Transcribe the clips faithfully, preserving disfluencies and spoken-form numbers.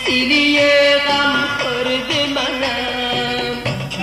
سیلی غم خورد منم.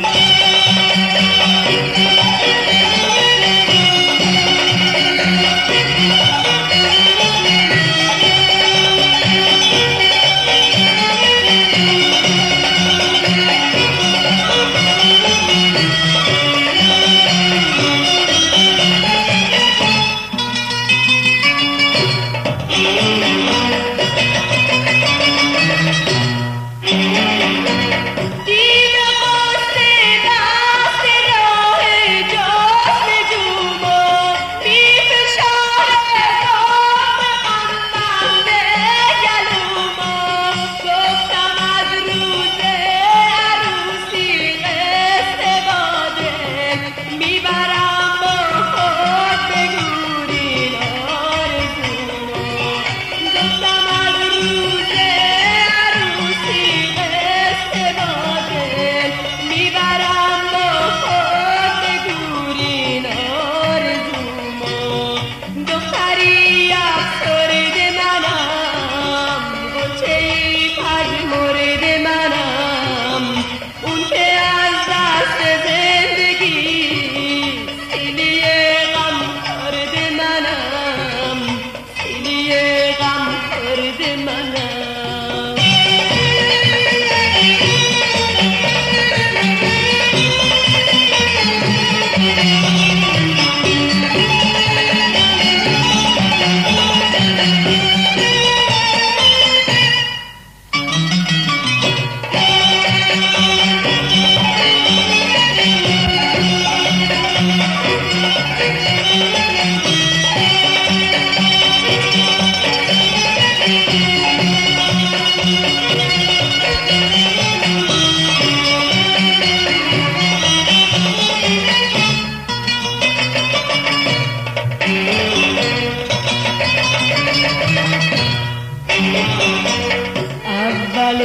اول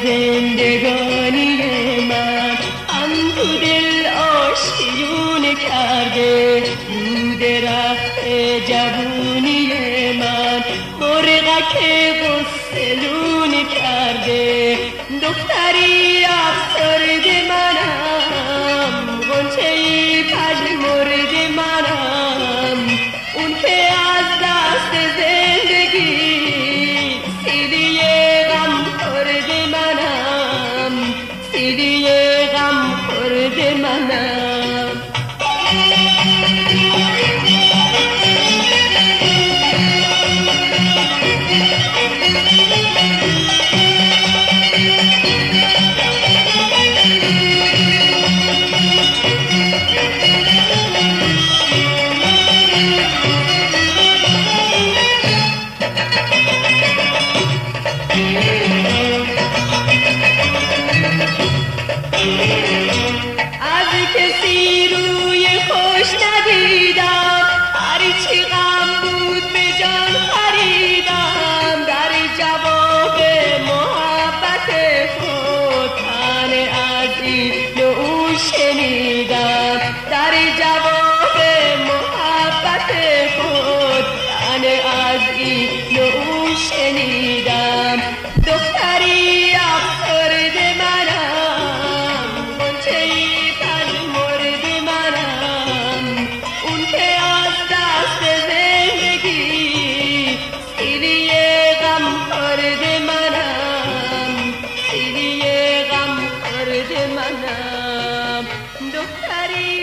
زندگانی من اندو دل آشیون کرده، رود رفت جوونی من مرغک غسلون کرده. دختری افسرد منم، غنچه‌ای پژمرد منم، اون که از دست زندگی سیلی غم خورد منم، سیلی غم خورد منم. از کسی روی خوش ندیدم، هرچی غم بود به جان خریدم. در جواب محبت خود تن عزیز او شنیدم، در جواب محبت خود تن عزیز او شنیدم. دختری افسرد منم، غنچه‌ای پژمرد منم، اون که از دست زندگی سیلی غم خورد منم، سیلی غم خورد منم. دختری